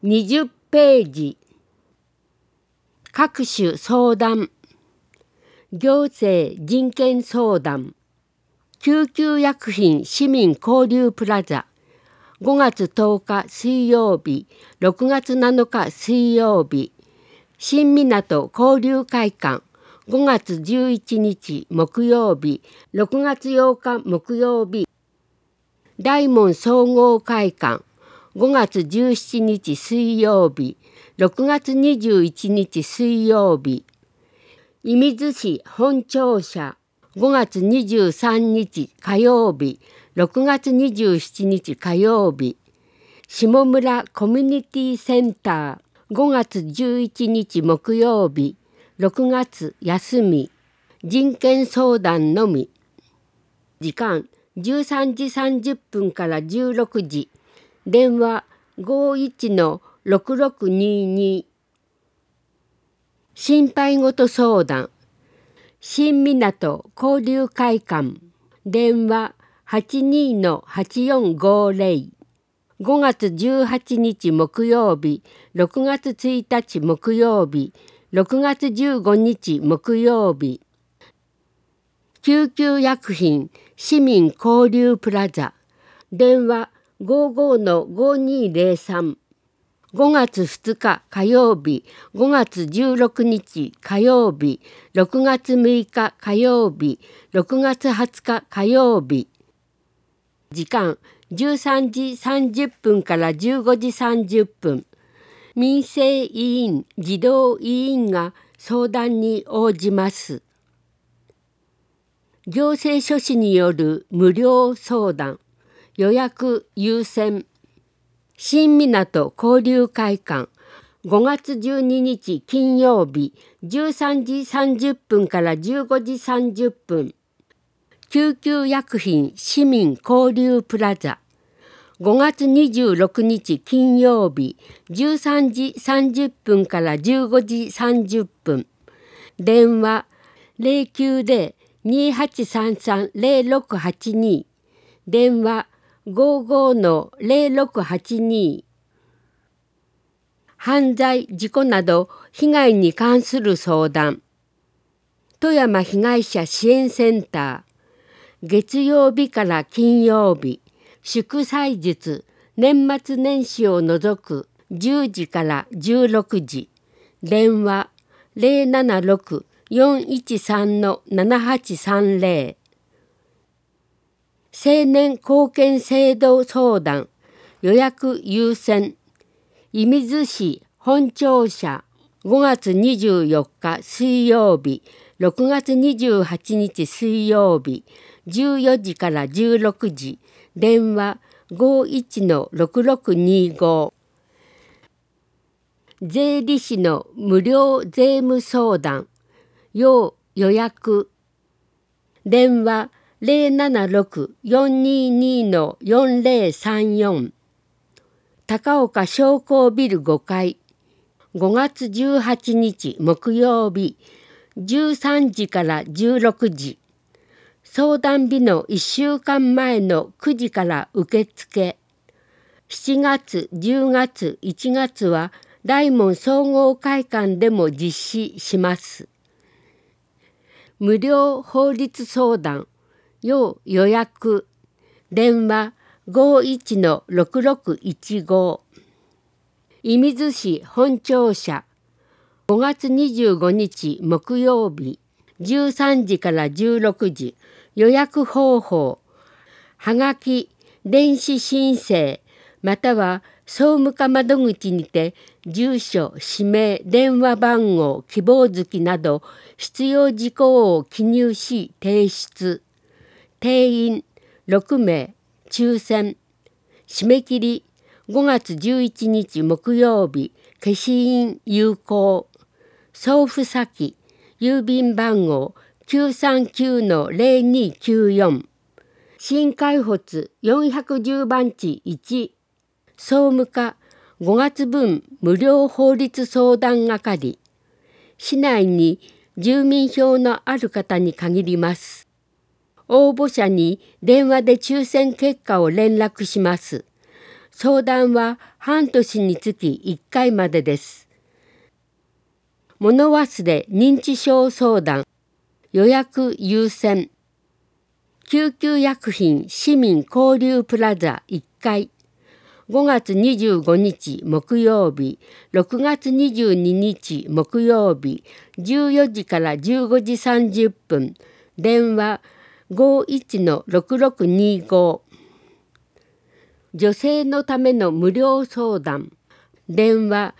20ページ。各種相談。行政人権相談。救急薬品市民交流プラザ。5月10日水曜日、6月7日水曜日。新港交流会館。5月11日木曜日、6月8日木曜日。大門総合会館。5月17日水曜日、6月21日水曜日。射水市本庁舎。5月23日火曜日、6月27日火曜日。下村コミュニティセンター。5月11日木曜日、6月休み。人権相談のみ。時間13時30分から16時。電話51-6622。心配事相談。新港交流会館。電話82-8450。5月18日木曜日、6月1日木曜日、6月15日木曜日。救急薬品市民交流プラザ。電話55-5203。5月2日火曜日、5月16日火曜日、6月6日火曜日、6月20日火曜日。時間13時30分から15時30分。民生委員、児童委員が相談に応じます。行政書士による無料相談。予約優先。新港交流会館。5月12日金曜日、13時30分から15時30分。救急薬品市民交流プラザ。5月26日金曜日、13時30分から15時30分。電話090-2833-0682。電話55-0682。犯罪事故など被害に関する相談。富山被害者支援センター。月曜日から金曜日、祝祭日、年末年始を除く10時から16時。電話076-413-7830。青年貢献制度相談。予約優先。射水市本庁舎。5月24日水曜日、6月28日水曜日、14時から16時。電話51-6625。税理士の無料税務相談。要予約。電話076-422-4034。高岡商工ビル5階。5月18日木曜日、13時から16時。相談日の1週間前の9時から受付。7月、10月、1月は大門総合会館でも実施します。無料法律相談。要予約。電話51-6615。射水市本庁舎。5月25日木曜日、13時から16時。予約方法。はがき、電子申請、または総務課窓口にて住所、氏名、電話番号、希望月など必要事項を記入し提出。定員6名、抽選。締め切り5月11日木曜日、消印有効。送付先、郵便番号939-0294。新海保410番地1。総務課5月分無料法律相談係。市内に住民票のある方に限ります。応募者に電話で抽選結果を連絡します。 相談は半年につき1回までです。物忘れ認知症相談予約優先救急薬品市民交流プラザ1階5月25日木曜日、6月22日木曜日、14時から15時30分、電話 51-6625。女性のための無料相談、電話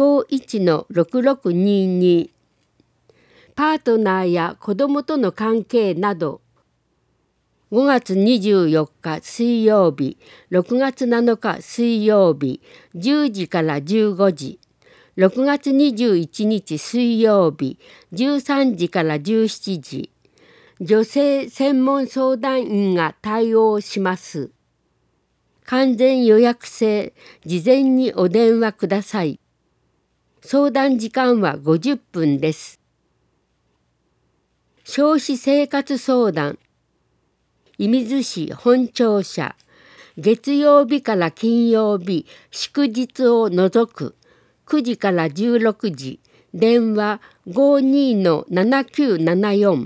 51-6622。パートナーや子どもとの関係など、5月24日水曜日、6月7日水曜日、10時から15時、6月21日水曜日、13時から17時、女性専門相談員が対応します。完全予約制、事前にお電話ください。相談時間は50分です。消費生活相談、射水市本庁舎、月曜日から金曜日、祝日を除く9時から16時、電話 52-7974。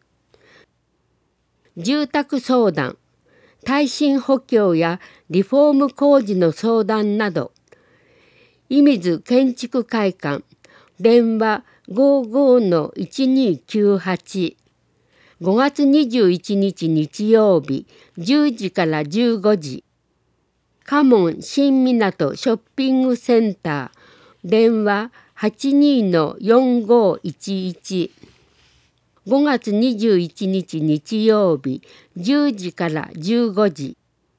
住宅相談、耐震補強やリフォーム工事の相談など、射水建築会館、電話 55-1298。5月21日日曜日、10時から15時。嘉門新港ショッピングセンター、電話 82-4511。5月21日日曜日、10時から15時。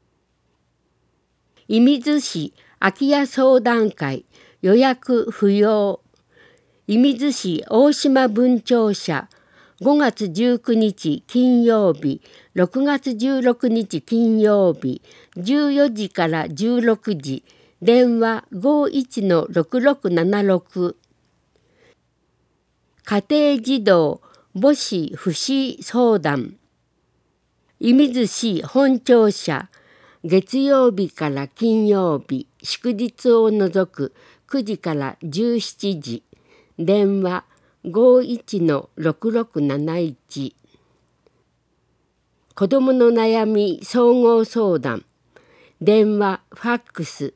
射水市空き家相談会、予約不要。射水市大島分庁舎、5月19日金曜日、6月16日金曜日、14時から16時、電話 51-6676。家庭児童母子不死相談、射水市本庁舎、月曜日から金曜日、祝日を除く9時から17時、電話51-6671。子どもの悩み総合相談、電話ファックス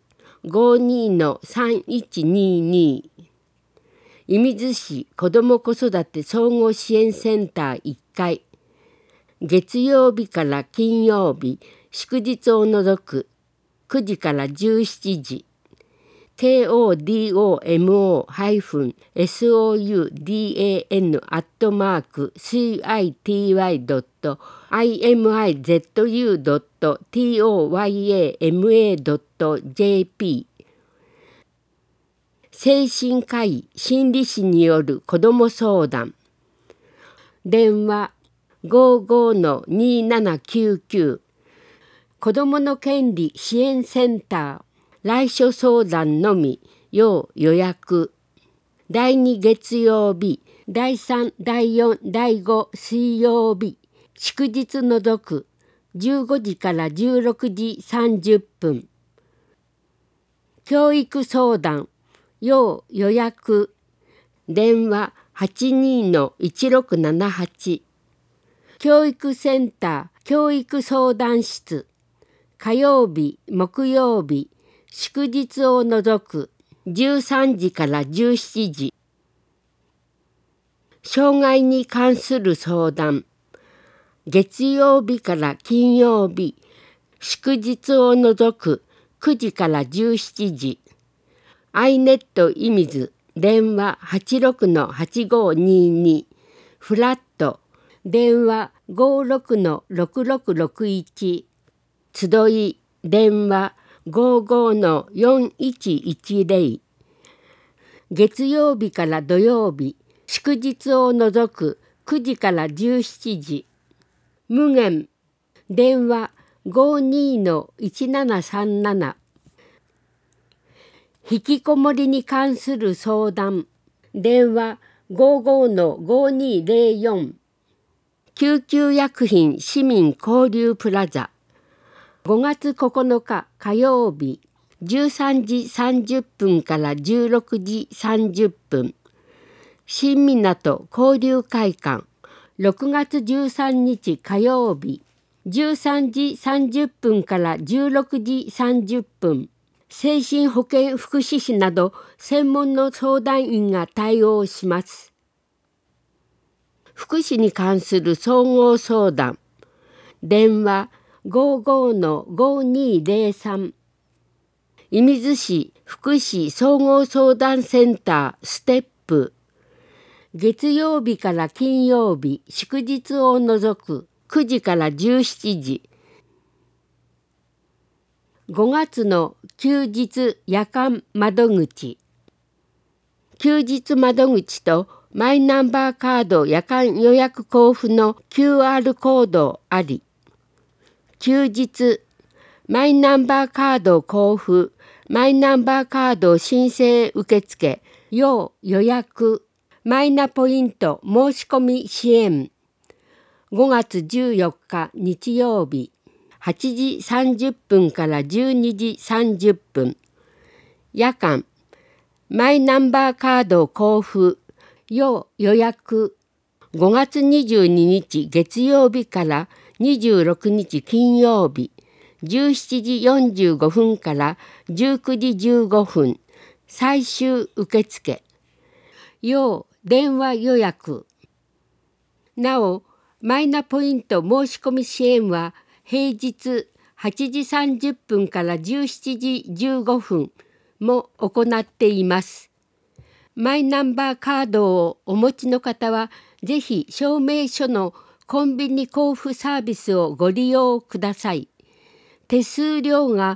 52-3122。射水市子ども子育て総合支援センター1階、月曜日から金曜日、祝日を除く9時から17時、kodomo-city.mizu.toyama.jp。 精神科医心理師による子ども相談、電話 55-2799。 子どもの権利支援センター、来所相談のみ、要予約。第2月曜日、第3、第4、第5水曜日、祝日除く15時から16時30分。教育相談、要予約。電話 82-1678。教育センター教育相談室、火曜日、木曜日、祝日を除く13時から17時。障害に関する相談、月曜日から金曜日、祝日を除く9時から17時。アイネット射水、電話 86-8522。フラット、電話 56-6661。集い、電話 55-4110。月曜日から土曜日、祝日を除く9時から17時。無限、電話 52-1737。引きこもりに関する相談、電話 55-5204。救急薬品市民交流プラザ、5月9日火曜日、 13時30分から16時30分。新港交流会館6月13日火曜日13時30分から16時30分。精神保健福祉士など専門の相談員が対応します。福祉に関する総合相談。電話55-5203。射水市福祉総合相談センターステップ。月曜日から金曜日、祝日を除く9時から17時。5月の休日夜間窓口。休日窓口とマイナンバーカード夜間予約交付の QR コードあり。休日マイナンバーカード交付、マイナンバーカード申請受付、要予約、マイナポイント申し込み支援。5月14日日曜日。8時30分から12時30分。夜間、マイナンバーカード交付、要予約。5月22日月曜日から26日金曜日。17時45分から19時15分。最終受付。要電話予約。なお、マイナポイント申し込み支援は、平日8時30分から17時15分も行っています。マイナンバーカードをお持ちの方は、ぜひ証明書のコンビニ交付サービスをご利用ください。手数料が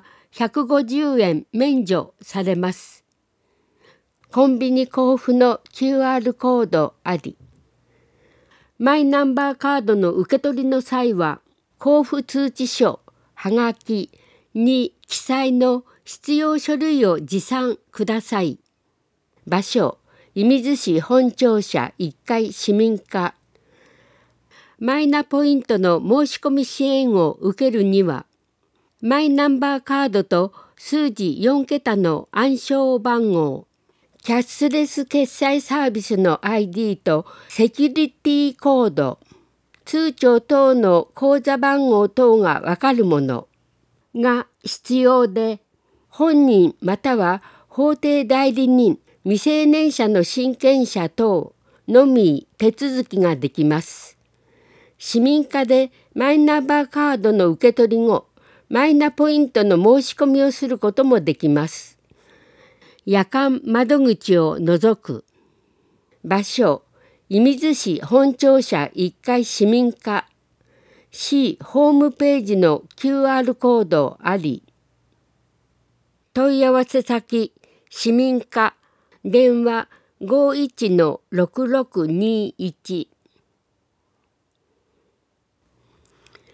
150円免除されます。コンビニ交付の QR コードあり。マイナンバーカードの受け取りの際は、交付通知書、はがきに記載の必要書類を持参ください。場所、射水市本庁舎1階市民課。マイナポイントの申し込み支援を受けるには、マイナンバーカードと数字4桁の暗証番号、キャッシュレス決済サービスの ID とセキュリティコード、通帳等の口座番号等がわかるものが必要で、本人または法定代理人、未成年者の親権者等のみ手続きができます。市民課でマイナンバーカードの受け取り後、マイナポイントの申し込みをすることもできます。夜間窓口を除く。場所、射水市本庁舎1階市民課。市ホームページの QR コードあり。問い合わせ先、市民課、電話51-6621。